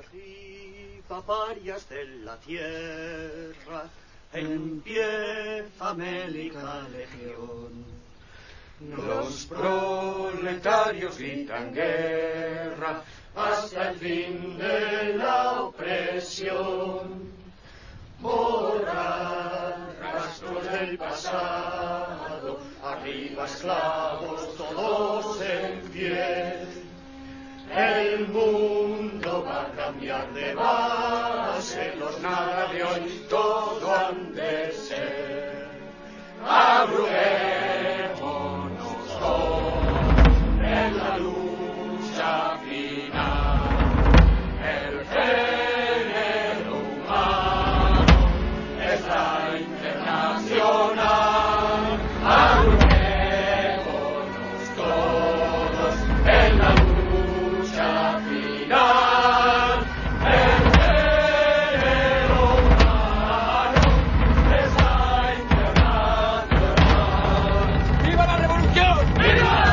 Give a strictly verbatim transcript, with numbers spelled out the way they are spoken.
Arriba, parias de la tierra, empieza bélica legión. Los proletarios gritan guerra hasta el fin de la opresión. Borrar rastros del pasado, arriba esclavos todos en pie. El mundo va a cambiar de base, los nada de hoy, todo